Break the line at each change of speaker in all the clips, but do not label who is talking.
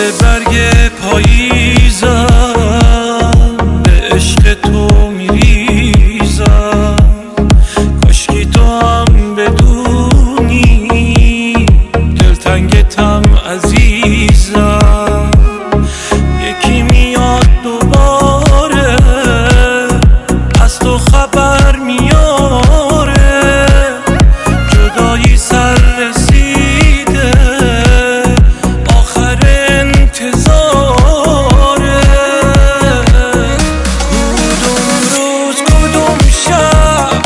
برگ پاییزم به عشق تو میریزم. کاشکی تو هم بدونی دلتنگتم عزیزم. یکی میاد دوباره از تو خبر میاره، جدایی سر رسیده آخر انتظاره. کدوم روز کدوم شب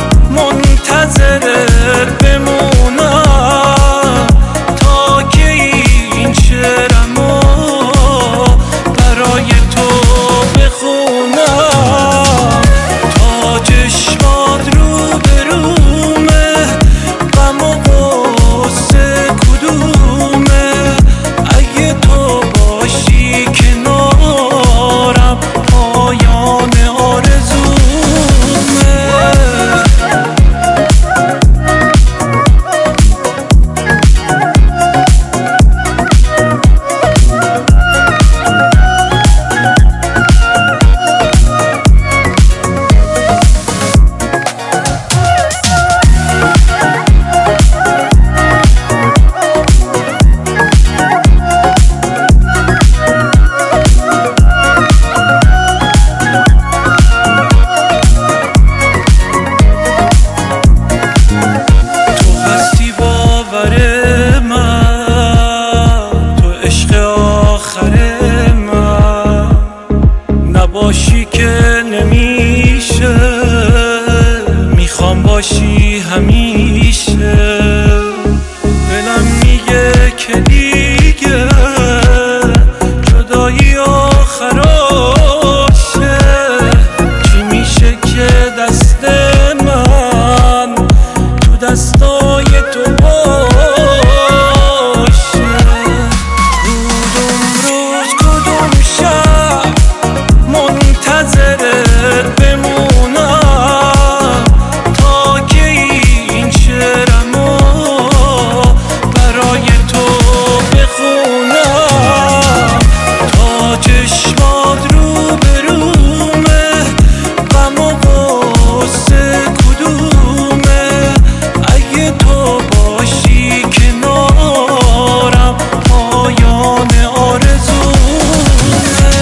منتظرت بمونم تا که این شعرمو برای تو بخونم. تا چشمات رو برومه غم و غصه کدومه، اگه تو باشی کنارم پایان آرزومه. باشی که نمیشه، میخوام باشی همیشه. دلم میگه که دیگه جدایی آخراشه. چی میشه که دست من تو دستای تو باشه. کدوم روز کدوم شب منتظرت بمونم تا که این شعرمو برای تو بخونم. تا چشمات رو برومه غم و غصه کدومه، اگه تو باشی کنارم پایان آرزومه.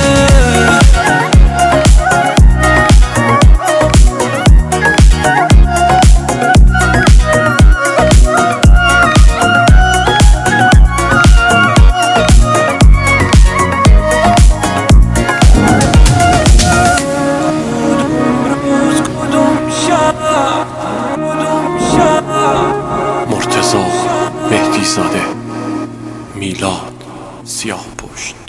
مرتضی مهدی زاده، میلاد سیاه‌پشت.